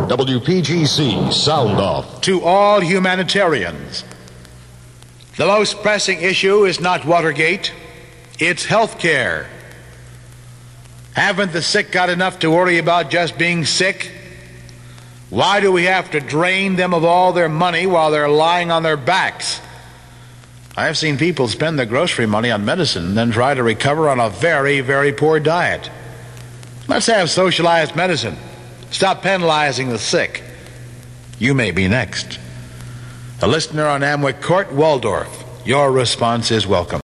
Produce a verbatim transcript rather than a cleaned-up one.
W P G C, sound off. To all humanitarians, the most pressing issue is not Watergate, it's health care. Haven't the sick got enough to worry about just being sick? Why do we have to drain them of all their money while they're lying on their backs? I've seen people spend their grocery money on medicine and then try to recover on a very, very poor diet. Let's have socialized medicine. Stop penalizing the sick. You may be next. A listener on Amwick Court, Waldorf. Your response is welcome.